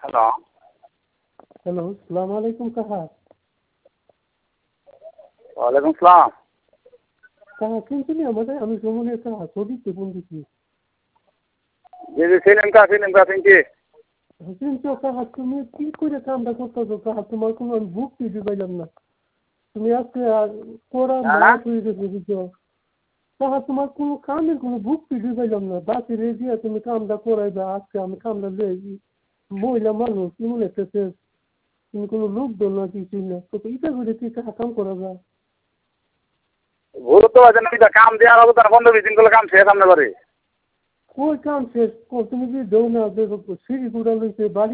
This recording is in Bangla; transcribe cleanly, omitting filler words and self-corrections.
হ্যালো। হ্যালো, সালাম আলাইকুম কাহা। ওয়ালাইকুম সালাম। কাহা চিনছিলি আমাদের? আমি সুমনের কাহা, সৌদিতে ফোন দিচ্ছি। জি জি চিনলাম চিনছি। চিনছো কাহা, তুমি কি করে কামটা করতেছো কাহা? তোমার কোনো আমি ভুক্তি দিবাইলাম না। তুমি আজকে কোরআন না না মাস হয়ে গেছে বুঝছো। কাহা তোমার কোনো কামের কোনো ভুক্তি দিবাইলাম না। বাকি রেজিয়া তুমি কামটা করাইবা, আজকে আমি কামটা লইছি। মহিলা মানুষ কেমন একটা শেষ। তুমি কোনো লোক দল না কিছুই না, তো ইটা করে কি কাহা কাম করা যায়? গুরুত্ব আছে না কাম দেওয়ার হবে তার 15-20 দিন করলে কাম শেষ সামনে বাড়ি। কই কাম শেষ? তুমি যদি দেও না দেখো সিঁড়ি গুড়া লইছে বাড়ি